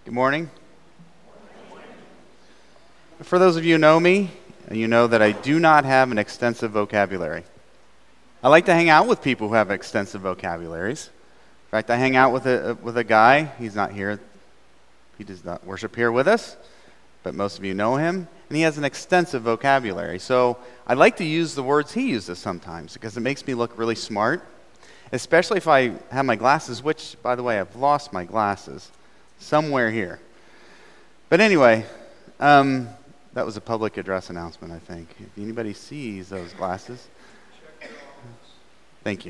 Good morning. For those of you who know me, you know that I do not have an extensive vocabulary. I like to hang out with people who have extensive vocabularies. In fact, I hang out with a guy. He's not here. He does not worship here with us, but most of you know him, and he has an extensive vocabulary. So I like to use the words he uses sometimes because it makes me look really smart, especially if I have my glasses, which, by the way, I've lost my glasses somewhere here. But anyway, that was a public address announcement, I think. If anybody sees those glasses, thank you.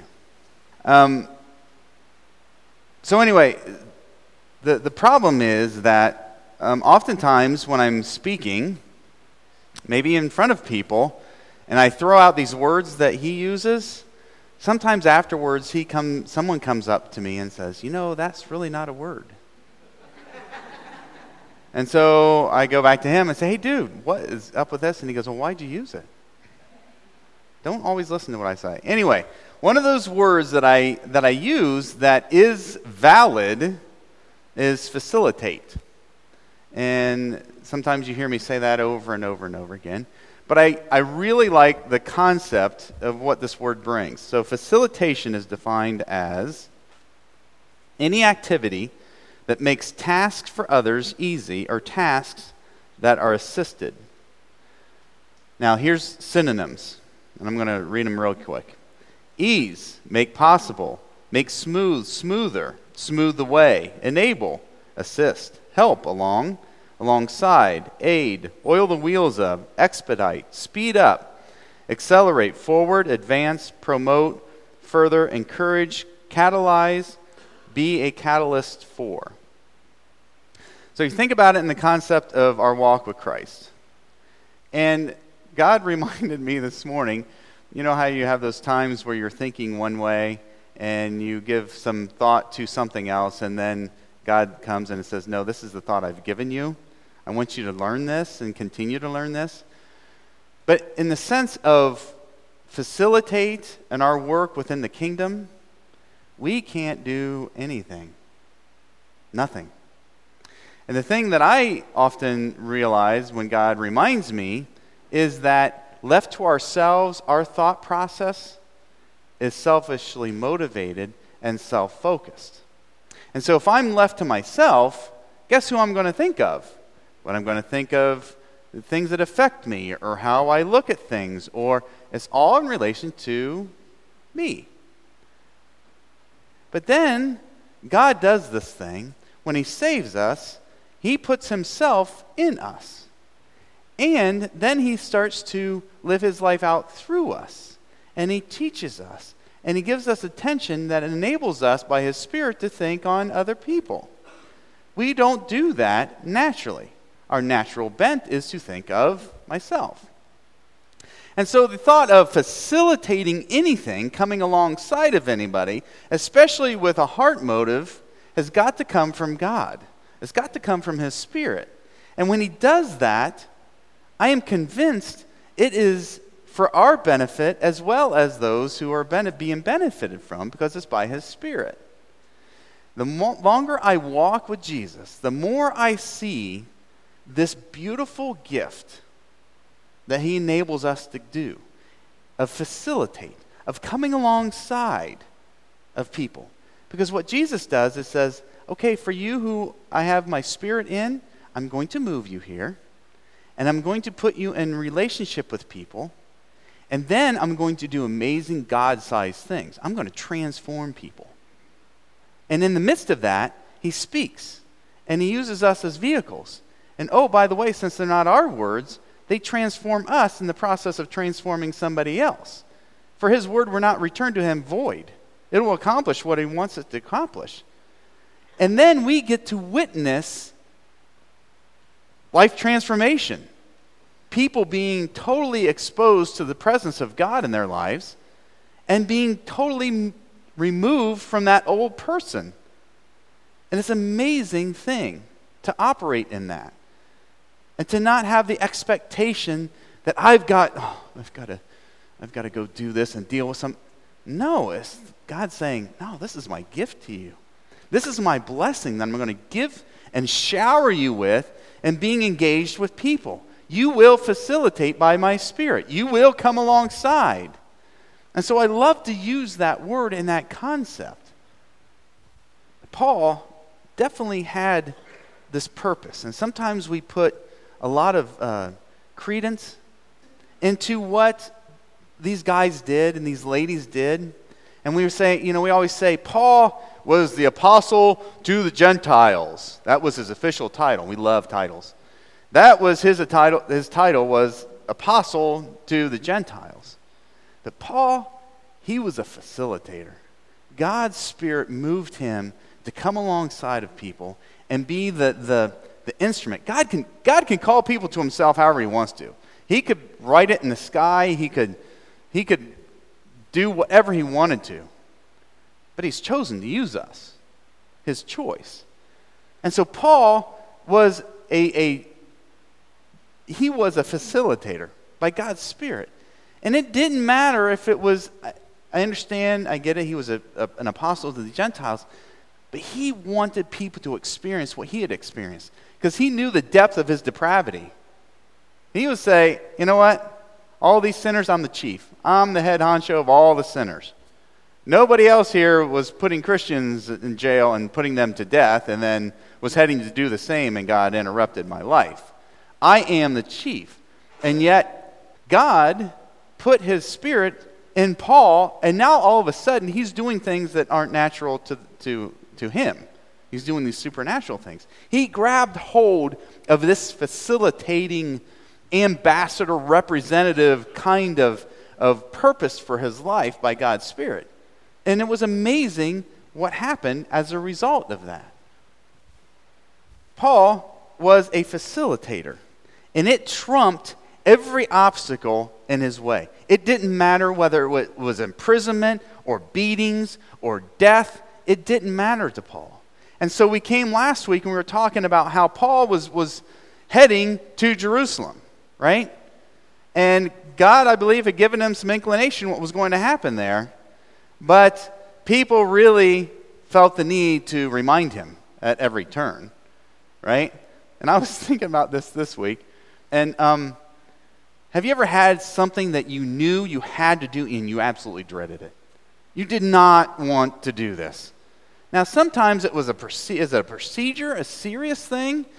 So anyway, the problem is that oftentimes when I'm speaking, maybe in front of people, and I throw out these words that he uses, sometimes afterwards someone comes up to me and says, that's really not a word. And so I go back to him and say, hey, dude, what is up with this? And he goes, well, why'd you use it? Don't always listen to what I say. Anyway, one of those words that I use that is valid is facilitate. And sometimes you hear me say that over and over and over again. But I really like the concept of what this word brings. So facilitation is defined as any activity that makes tasks for others easy or tasks that are assisted. Now here's synonyms, and I'm going to read them real quick. Ease, make possible, make smooth, smoother, smooth the way, enable, assist, help along, alongside, aid, oil the wheels of, expedite, speed up, accelerate, forward, advance, promote, further, encourage, catalyze, be a catalyst for. So you think about it in the concept of our walk with Christ. And God reminded me this morning, you know how you have those times where you're thinking one way and you give some thought to something else, and then God comes and says, no, this is the thought I've given you. I want you to learn this and continue to learn this. But in the sense of facilitate in our work within the kingdom, we can't do anything. Nothing. And the thing that I often realize when God reminds me is that left to ourselves, our thought process is selfishly motivated and self-focused. And so if I'm left to myself, guess who I'm going to think of? What I'm going to think of the things that affect me or how I look at things, or it's all in relation to me. But then God does this thing. When he saves us, he puts himself in us. And then he starts to live his life out through us. And he teaches us. And he gives us attention that enables us by his Spirit to think on other people. We don't do that naturally. Our natural bent is to think of myself. And so the thought of facilitating anything, coming alongside of anybody, especially with a heart motive, has got to come from God. It's got to come from his Spirit. And when he does that, I am convinced it is for our benefit as well as those who are being benefited from, because it's by his Spirit. The longer I walk with Jesus, the more I see this beautiful gift that he enables us to do, of facilitate, of coming alongside of people. Because what Jesus does is says, okay, for you who I have my Spirit in, I'm going to move you here, and I'm going to put you in relationship with people, and then I'm going to do amazing God-sized things. I'm going to transform people. And in the midst of that, he speaks, and he uses us as vehicles. And oh, by the way, since they're not our words, they transform us in the process of transforming somebody else. For his word will not return to him void. It will accomplish what he wants it to accomplish. And then we get to witness life transformation. People being totally exposed to the presence of God in their lives and being totally removed from that old person. And it's an amazing thing to operate in that. And to not have the expectation that I've got to go do this and deal with some. No, it's God saying, no, this is my gift to you. This is my blessing that I'm going to give and shower you with and being engaged with people. You will facilitate by my Spirit. You will come alongside. And so I love to use that word in that concept. Paul definitely had this purpose. And sometimes we put a lot of credence into what these guys did and these ladies did. And we always say, Paul was the apostle to the Gentiles. That was his official title. We love titles. That was his title. His title was apostle to the Gentiles. But Paul, he was a facilitator. God's Spirit moved him to come alongside of people and be the instrument. God can call people to himself however he wants to. He could write it in the sky. He could do whatever he wanted to. But he's chosen to use us. His choice. And so Paul was he was a facilitator by God's Spirit. And it didn't matter if it was, I understand, I get it, he was an apostle to the Gentiles, but he wanted people to experience what he had experienced because he knew the depth of his depravity. He would say, you know what? All these sinners, I'm the chief. I'm the head honcho of all the sinners. Nobody else here was putting Christians in jail and putting them to death and then was heading to do the same, and God interrupted my life. I am the chief. And yet, God put his Spirit in Paul, and now all of a sudden, he's doing things that aren't natural to him. He's doing these supernatural things. He grabbed hold of this facilitating ambassador representative kind of purpose for his life by God's Spirit. And it was amazing what happened as a result of that. Paul was a facilitator, and it trumped every obstacle in his way. It didn't matter whether it was imprisonment or beatings or death. It didn't matter to Paul. And so we came last week and we were talking about how Paul was heading to Jerusalem, right? And God, I believe, had given him some inclination what was going to happen there. But people really felt the need to remind him at every turn, right? And I was thinking about this week. And have you ever had something that you knew you had to do and you absolutely dreaded it? You did not want to do this. Now, sometimes it was is it a procedure, a serious thing?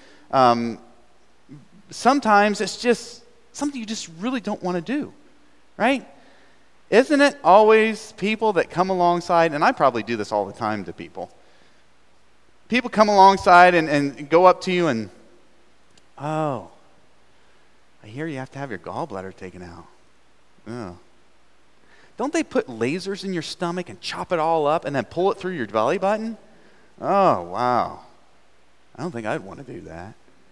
Sometimes it's just something you just really don't want to do, right? Isn't it always people that come alongside, and I probably do this all the time to people. People come alongside and go up to you and, oh, I hear you have to have your gallbladder taken out. Oh. Don't they put lasers in your stomach and chop it all up and then pull it through your belly button? Oh, wow. I don't think I'd want to do that.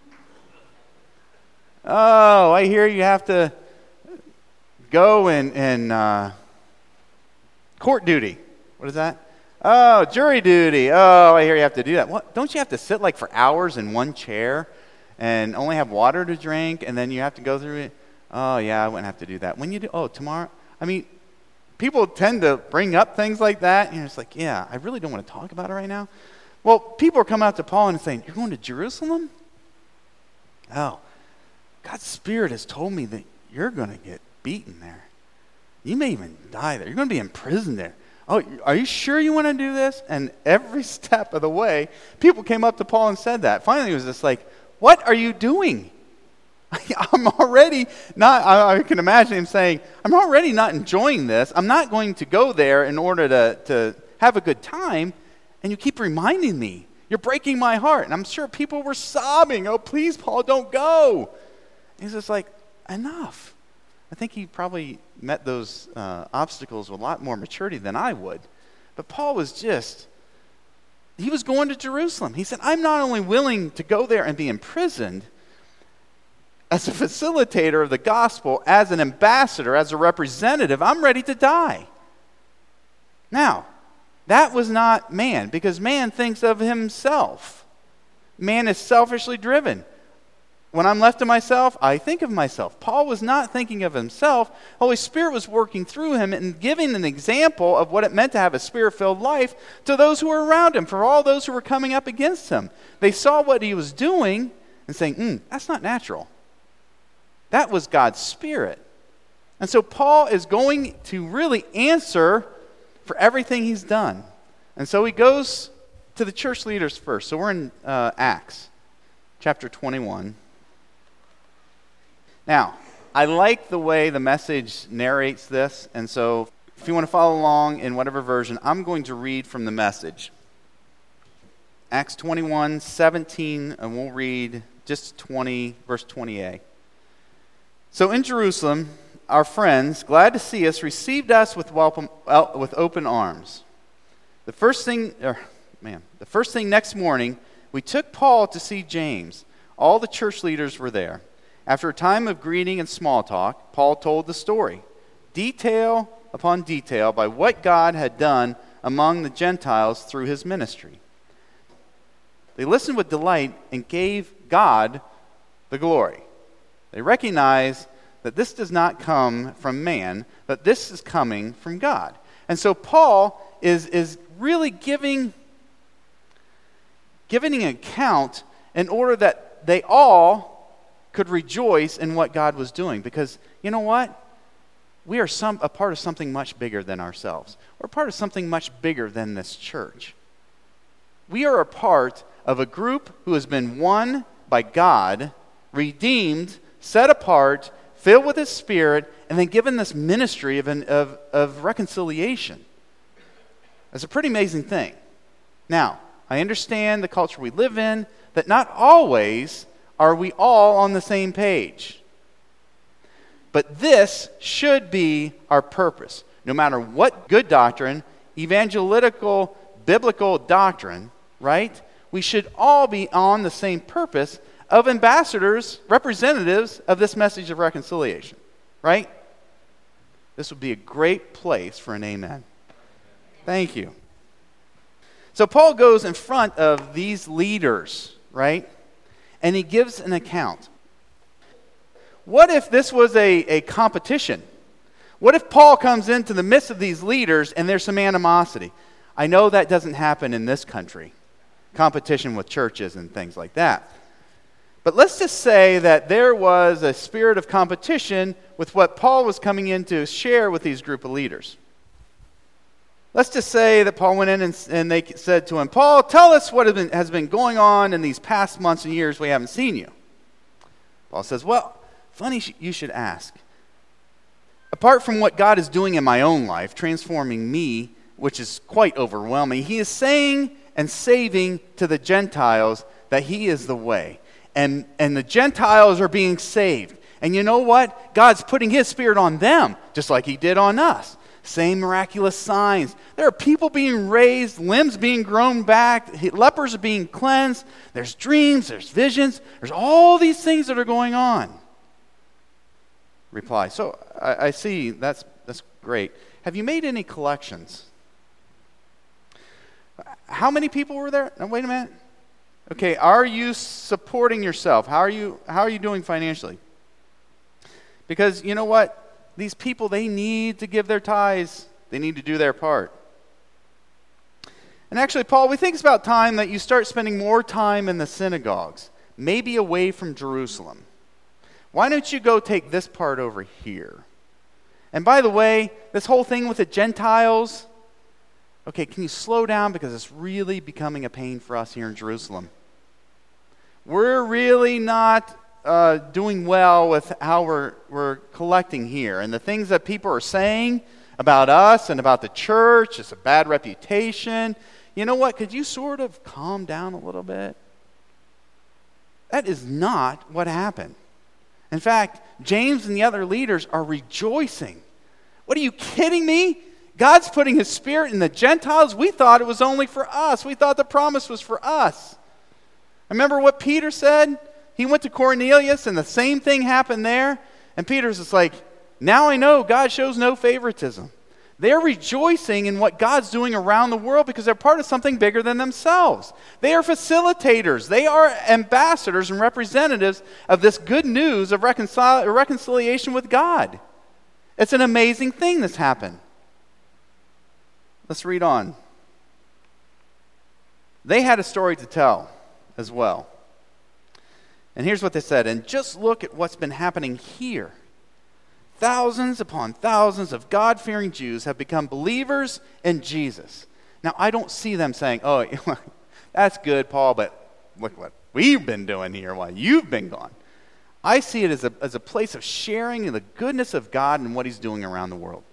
Oh, I hear you have to go and court duty. What is that? Oh, jury duty. Oh, I hear you have to do that. What? Don't you have to sit like for hours in one chair and only have water to drink, and then you have to go through it? Oh, yeah, I wouldn't have to do that. When you do, tomorrow? I mean, people tend to bring up things like that, and it's like, yeah, I really don't want to talk about it right now. Well, people are coming out to Paul and saying, you're going to Jerusalem? Oh, God's Spirit has told me that you're going to get beaten there. You may even die there. You're going to be in prison there. Oh, are you sure you want to do this? And every step of the way, people came up to Paul and said that. Finally, it was just like, what are you doing? I'm already not, I can imagine him saying, I'm already not enjoying this. I'm not going to go there in order to have a good time. And you keep reminding me. You're breaking my heart. And I'm sure people were sobbing. Oh, please, Paul, don't go. He's just like, enough. I think he probably met those obstacles with a lot more maturity than I would. But Paul was he was going to Jerusalem. He said, I'm not only willing to go there and be imprisoned, as a facilitator of the gospel, as an ambassador, as a representative, I'm ready to die. Now, that was not man, because man thinks of himself. Man is selfishly driven. when I'm left to myself, I think of myself. Paul was not thinking of himself. Holy Spirit was working through him and giving an example of what it meant to have a Spirit-filled life to those who were around him, for all those who were coming up against him. They saw what he was doing and saying, that's not natural. That was God's Spirit. And so Paul is going to really answer for everything he's done. And so he goes to the church leaders first. So we're in Acts chapter 21. Now, I like the way the Message narrates this, and so if you want to follow along in whatever version, I'm going to read from the Message. Acts 21:17, and we'll read just 20, verse 20a. So in Jerusalem, our friends, glad to see us, received us with open arms. The first thing next morning, we took Paul to see James. All the church leaders were there. After a time of greeting and small talk, Paul told the story, detail upon detail, by what God had done among the Gentiles through his ministry. They listened with delight and gave God the glory. They recognize that this does not come from man, but this is coming from God. And so Paul is really giving an account in order that they all could rejoice in what God was doing. Because you know what? We are a part of something much bigger than ourselves. We're a part of something much bigger than this church. We are a part of a group who has been won by God, redeemed, set apart, filled with His Spirit, and then given this ministry of reconciliation. That's a pretty amazing thing. Now, I understand the culture we live in, that not always are we all on the same page. But this should be our purpose. No matter what good doctrine, evangelical, biblical doctrine, right? We should all be on the same purpose of ambassadors, representatives of this message of reconciliation, right? This would be a great place for an amen. Thank you. So Paul goes in front of these leaders, right? And he gives an account. What if this was a competition? What if Paul comes into the midst of these leaders and there's some animosity? I know that doesn't happen in this country. Competition with churches and things like that. But let's just say that there was a spirit of competition with what Paul was coming in to share with these group of leaders. Let's just say that Paul went in and they said to him, Paul, tell us what has been going on in these past months and years we haven't seen you. Paul says, well, funny you should ask. Apart from what God is doing in my own life, transforming me, which is quite overwhelming, He is saying and saving to the Gentiles that He is the way. And the Gentiles are being saved. And you know what? God's putting His Spirit on them, just like He did on us. Same miraculous signs. There are people being raised, limbs being grown back, lepers are being cleansed. There's dreams, there's visions, there's all these things that are going on. Reply. So I see, that's great. Have you made any collections? How many people were there? No, wait a minute. Okay, are you supporting yourself? How are you doing financially? Because you know what? These people, they need to give their tithes. They need to do their part. And actually, Paul, we think it's about time that you start spending more time in the synagogues, maybe away from Jerusalem. Why don't you go take this part over here? And by the way, this whole thing with the Gentiles, okay, can you slow down because it's really becoming a pain for us here in Jerusalem. We're really not doing well with how we're collecting here. And the things that people are saying about us and about the church, it's a bad reputation. You know what? Could you sort of calm down a little bit? That is not what happened. In fact, James and the other leaders are rejoicing. What, are you kidding me? God's putting His Spirit in the Gentiles? We thought it was only for us. We thought the promise was for us. Remember what Peter said? He went to Cornelius and the same thing happened there. And Peter's just like, now I know God shows no favoritism. They're rejoicing in what God's doing around the world because they're part of something bigger than themselves. They are facilitators. They are ambassadors and representatives of this good news of reconciliation with God. It's an amazing thing that's happened. Let's read on. They had a story to tell as well. And here's what they said. And just look at what's been happening here. Thousands upon thousands of God-fearing Jews have become believers in Jesus. Now, I don't see them saying, oh, that's good, Paul, but look what we've been doing here while you've been gone. I see it as a place of sharing the goodness of God and what he's doing around the world.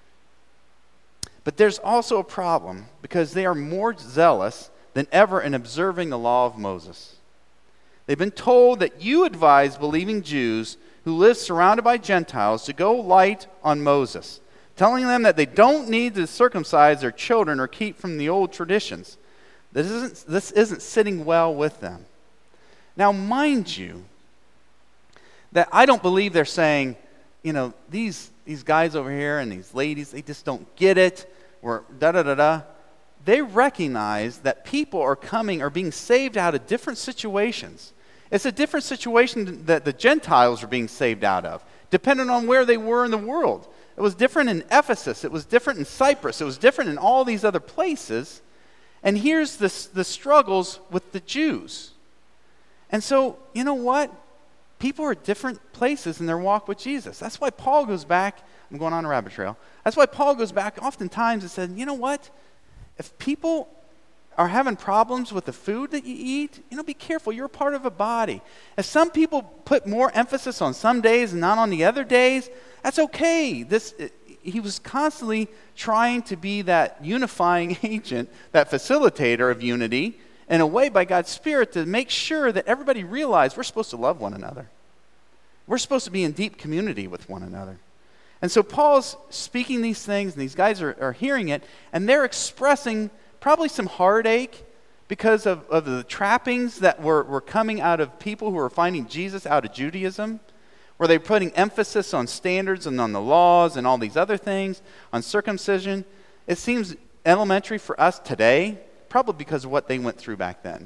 But there's also a problem because they are more zealous than ever in observing the law of Moses. They've been told that you advise believing Jews who live surrounded by Gentiles to go light on Moses, telling them that they don't need to circumcise their children or keep from the old traditions. This isn't sitting well with them. Now, mind you, that I don't believe they're saying, these guys over here and these ladies, they just don't get it, or da-da-da-da. They recognize that people are being saved out of different situations. It's a different situation that the Gentiles are being saved out of, depending on where they were in the world. It was different in Ephesus. It was different in Cyprus. It was different in all these other places. And here's the struggles with the Jews. And so, you know what? People are at different places in their walk with Jesus. That's why Paul goes back. I'm going on a rabbit trail. That's why Paul goes back oftentimes and said, you know what? If people are having problems with the food that you eat, be careful. You're a part of a body. If some people put more emphasis on some days and not on the other days, that's okay. He was constantly trying to be that unifying agent, that facilitator of unity, in a way by God's Spirit to make sure that everybody realized we're supposed to love one another. We're supposed to be in deep community with one another. And so Paul's speaking these things, and these guys are hearing it, and they're expressing probably some heartache because of the trappings that were coming out of people who were finding Jesus out of Judaism, where they're putting emphasis on standards and on the laws and all these other things, on circumcision. It seems elementary for us today, probably because of what they went through back then.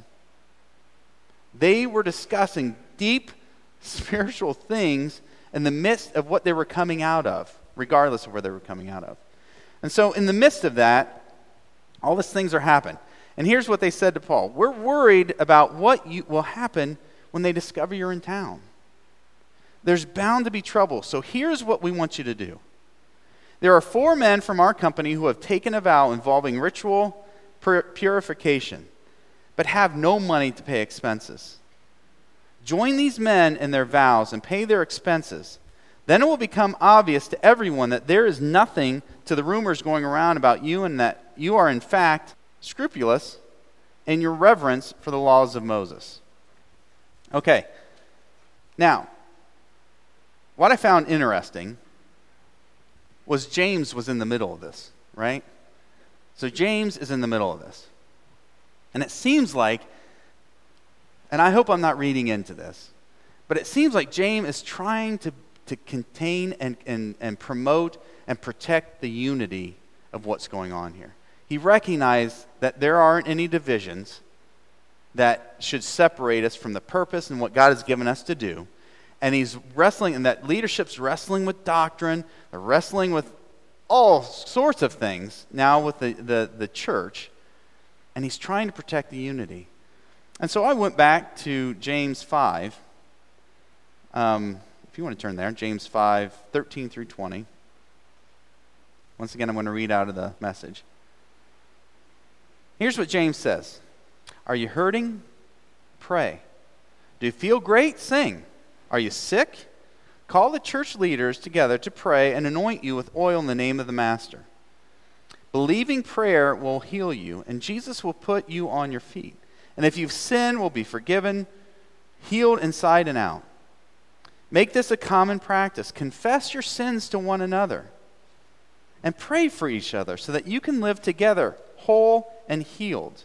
They were discussing deep spiritual things in the midst of what they were coming out of, regardless of where they were coming out of. And so in the midst of that, all these things are happening. And here's what they said to Paul. We're worried about what will happen when they discover you're in town. There's bound to be trouble. So here's what we want you to do. There are 4 men from our company who have taken a vow involving ritual purification, but have no money to pay expenses. Join these men in their vows and pay their expenses. Then it will become obvious to everyone that there is nothing to the rumors going around about you, and that you are in fact scrupulous in your reverence for the laws of Moses. Okay. Now, what I found interesting was James was in the middle of this, right? So James is in the middle of this. And it seems like, and I hope I'm not reading into this, but it seems like James is trying to contain and promote and protect the unity of what's going on here. He recognized that there aren't any divisions that should separate us from the purpose and what God has given us to do. And he's wrestling, and that leadership's wrestling with doctrine, they're wrestling with all sorts of things now with the church, and he's trying to protect the unity. And so I went back to James 5. If you want to turn there, James 5, 13 through 20. Once again, I'm going to read out of the Message. Here's what James says. Are you hurting? Pray. Do you feel great? Sing. Are you sick? Call the church leaders together to pray and anoint you with oil in the name of the Master. Believing prayer will heal you, and Jesus will put you on your feet. And if you've sinned, will be forgiven, healed inside and out. Make this a common practice. Confess your sins to one another and pray for each other so that you can live together, whole and healed.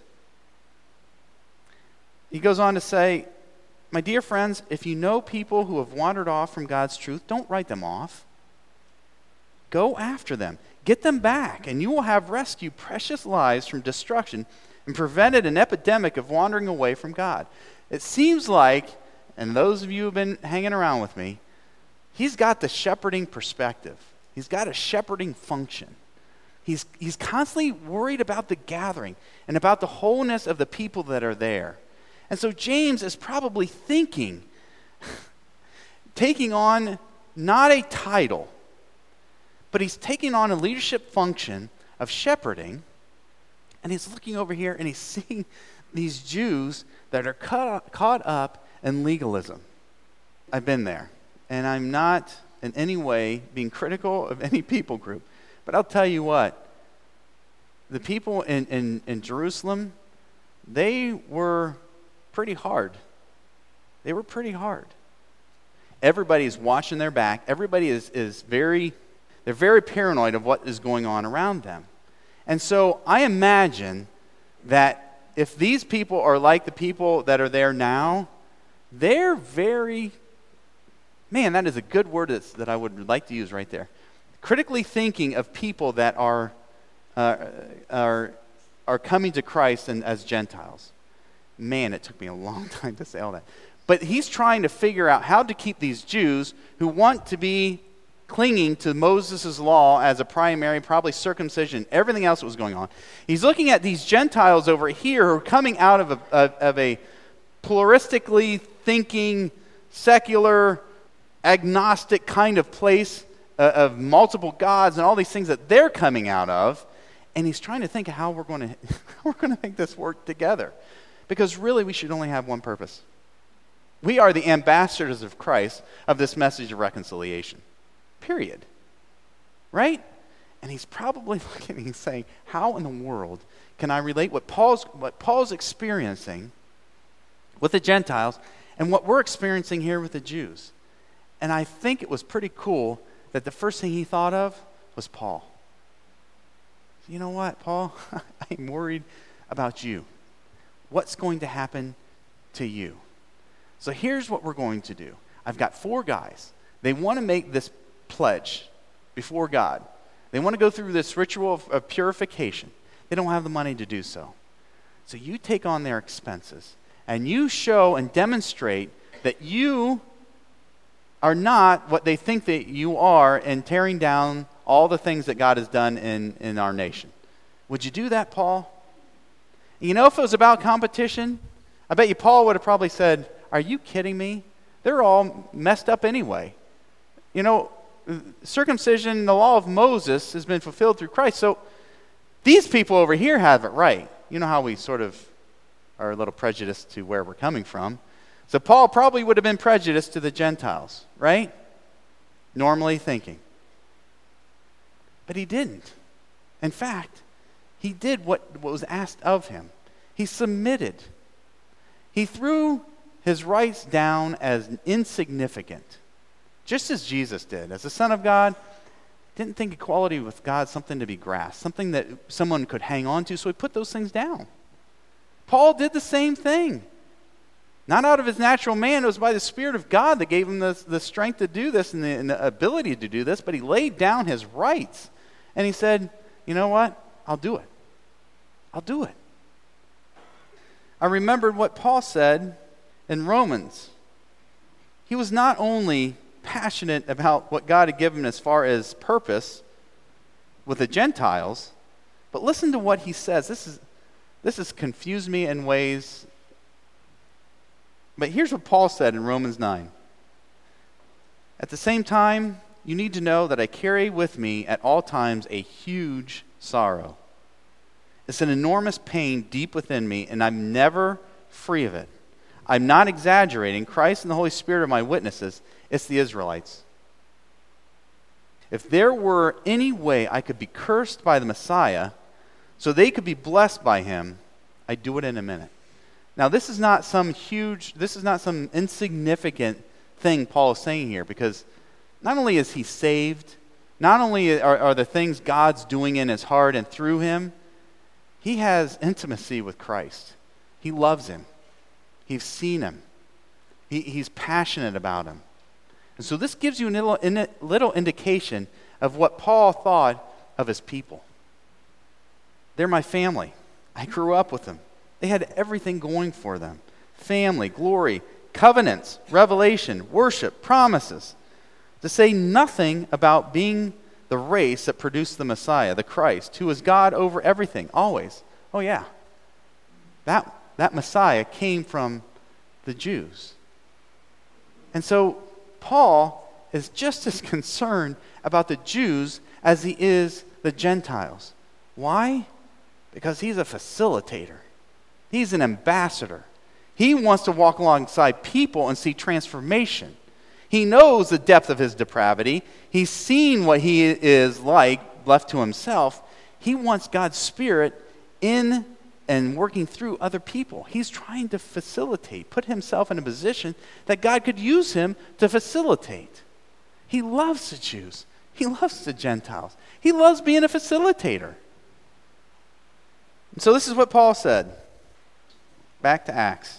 He goes on to say, my dear friends, if you know people who have wandered off from God's truth, don't write them off. Go after them. Get them back, and you will have rescued precious lives from destruction and prevented an epidemic of wandering away from God. It seems like, and those of you who have been hanging around with me, he's got the shepherding perspective. He's got a shepherding function. He's constantly worried about the gathering and about the wholeness of the people that are there. And so James is probably thinking, taking on not a title, but he's taking on a leadership function of shepherding, and he's looking over here and he's seeing these Jews that are caught up in legalism. I've been there, and I'm not in any way being critical of any people group, but I'll tell you what, the people in Jerusalem, they were pretty hard. They were pretty hard. Everybody's watching their back. Everybody is very paranoid of what is going on around them. And so I imagine that if these people are like the people that are there now, they're very, man, that is a good word that I would like to use right there. Critically thinking of people that are coming to Christ and as Gentiles. Man, it took me a long time to say all that. But he's trying to figure out how to keep these Jews who want to be clinging to Moses' law as a primary, probably circumcision, everything else that was going on. He's looking at these Gentiles over here who are coming out of a pluralistically thinking, secular, agnostic kind of place of multiple gods and all these things that they're coming out of, and he's trying to think of how we're going to make this work together. Because really, we should only have one purpose. We are the ambassadors of Christ of this message of reconciliation. Period. Right? And he's probably looking and he's saying, how in the world can I relate what Paul's experiencing with the Gentiles and what we're experiencing here with the Jews? And I think it was pretty cool that the first thing he thought of was Paul. You know what, Paul? I'm worried about you. What's going to happen to you? So here's what we're going to do. I've got 4 guys. They want to make this pledge before God. They want to go through this ritual of purification. They don't have the money to do so. So you take on their expenses, and you show and demonstrate that you are not what they think that you are in tearing down all the things that God has done in our nation. Would you do that, Paul? You know, if it was about competition, I bet you Paul would have probably said, are you kidding me? They're all messed up anyway. You know, circumcision, the law of Moses, has been fulfilled through Christ. So these people over here have it right. You know how we sort of are a little prejudiced to where we're coming from. So Paul probably would have been prejudiced to the Gentiles, right? Normally thinking. But he didn't. In fact, he did what was asked of him. He submitted. He threw his rights down as insignificant, just as Jesus did. As the Son of God, didn't think equality with God something to be grasped, something that someone could hang on to, so he put those things down. Paul did the same thing. Not out of his natural man, it was by the Spirit of God that gave him the strength to do this and the ability to do this, but he laid down his rights. And he said, you know what? I'll do it. I'll do it. I remembered what Paul said in Romans. He was not only passionate about what God had given as far as purpose with the Gentiles, but listen to what he says. This has confused me in ways. But here's what Paul said in Romans 9. At the same time, you need to know that I carry with me at all times a huge sorrow. It's an enormous pain deep within me, and I'm never free of it. I'm not exaggerating. Christ and the Holy Spirit are my witnesses. It's the Israelites. If there were any way I could be cursed by the Messiah so they could be blessed by him, I'd do it in a minute. Now, this is not some insignificant thing Paul is saying here, because not only is he saved, not only are the things God's doing in his heart and through him, he has intimacy with Christ. He loves him. He's seen him. He's passionate about him. And so this gives you a little indication of what Paul thought of his people. They're my family. I grew up with them. They had everything going for them. Family, glory, covenants, revelation, worship, promises. To say nothing about being the race that produced the Messiah, the Christ, who is God over everything, always. Oh yeah, that Messiah came from the Jews. And so Paul is just as concerned about the Jews as he is the Gentiles. Why? Because he's a facilitator. He's an ambassador. He wants to walk alongside people and see transformation. He knows the depth of his depravity. He's seen what he is like, left to himself. He wants God's Spirit in and working through other people. He's trying to facilitate, put himself in a position that God could use him to facilitate. He loves the Jews. He loves the Gentiles. He loves being a facilitator. And so this is what Paul said. Back to Acts.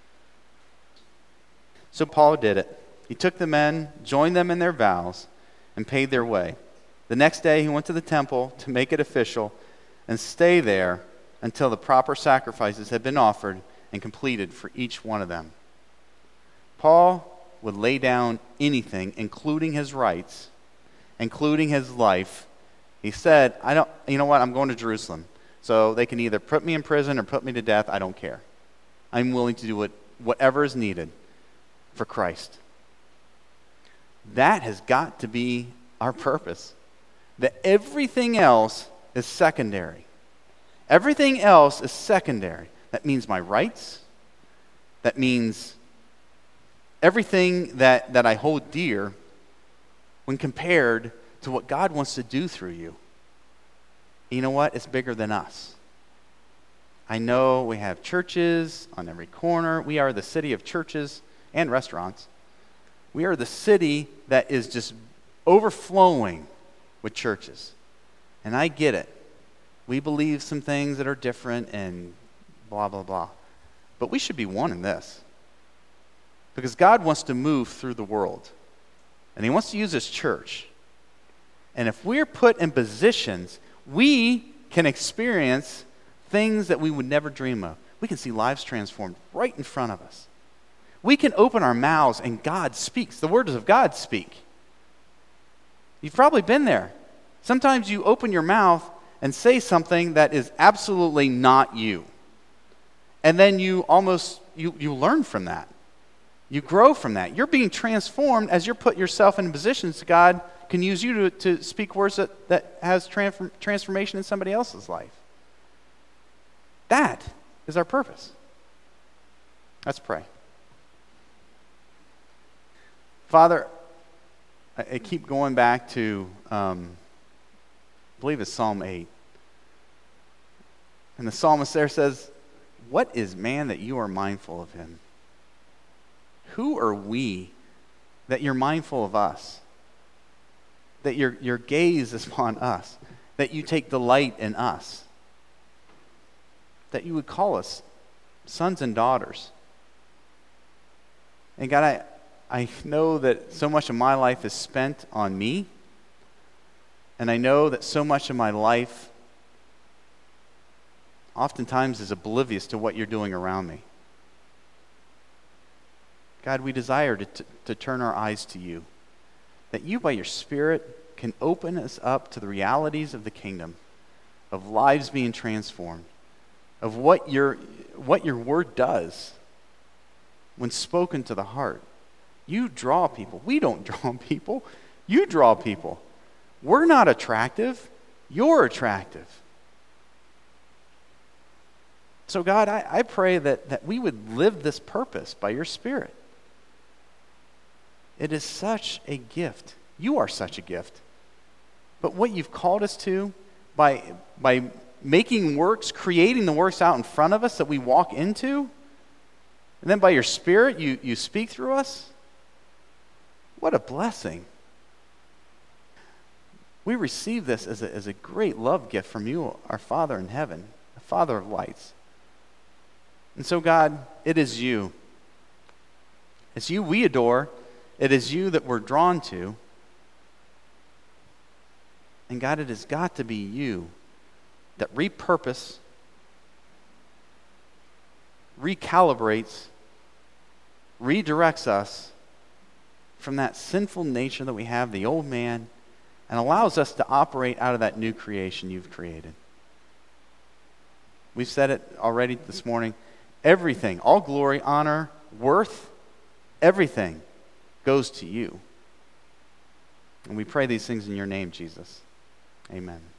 So Paul did it. He took the men, joined them in their vows, and paid their way. The next day he went to the temple to make it official and stay there until the proper sacrifices had been offered and completed for each one of them. Paul would lay down anything, including his rights, including his life. He said, you know what, I'm going to Jerusalem. So they can either put me in prison or put me to death. I don't care. I'm willing to do whatever is needed for Christ. That has got to be our purpose. That everything else is secondary. Everything else is secondary. That means my rights. That means everything that I hold dear when compared to what God wants to do through you. You know what? It's bigger than us. I know we have churches on every corner. We are the city of churches and restaurants. We are the city that is just overflowing with churches. And I get it. We believe some things that are different and blah, blah, blah. But we should be one in this. Because God wants to move through the world. And he wants to use his church. And if we're put in positions, we can experience things that we would never dream of. We can see lives transformed right in front of us. We can open our mouths and God speaks. The words of God speak. You've probably been there. Sometimes you open your mouth and say something that is absolutely not you. And then you learn from that. You grow from that. You're being transformed as you put yourself in positions that God can use you to speak words that has transformation in somebody else's life. That is our purpose. Let's pray. Father, I keep going back to, I believe it's Psalm 8. And the psalmist there says, "What is man that you are mindful of him? Who are we that you're mindful of us? That your gaze is upon us? That you take delight in us? That you would call us sons and daughters?" And God, I know that so much of my life is spent on me. And I know that so much of my life oftentimes is oblivious to what you're doing around me. God, we desire to turn our eyes to you. That you, by your Spirit, can open us up to the realities of the kingdom, of lives being transformed, of what your word does when spoken to the heart. You draw people. We don't draw people. You draw people. We're not attractive. You're attractive. So God, I pray that we would live this purpose by your Spirit. It is such a gift. You are such a gift. But what you've called us to by making works, creating the works out in front of us that we walk into, and then by your Spirit you speak through us, what a blessing. We receive this as a great love gift from you, our Father in heaven, the Father of lights. And so God, it is you. It's you we adore. It is you that we're drawn to. And God, it has got to be you that repurpose, recalibrates, redirects us from that sinful nature that we have, the old man, and allows us to operate out of that new creation you've created. We've said it already this morning. Everything, all glory, honor, worth, everything goes to you. And we pray these things in your name, Jesus. Amen.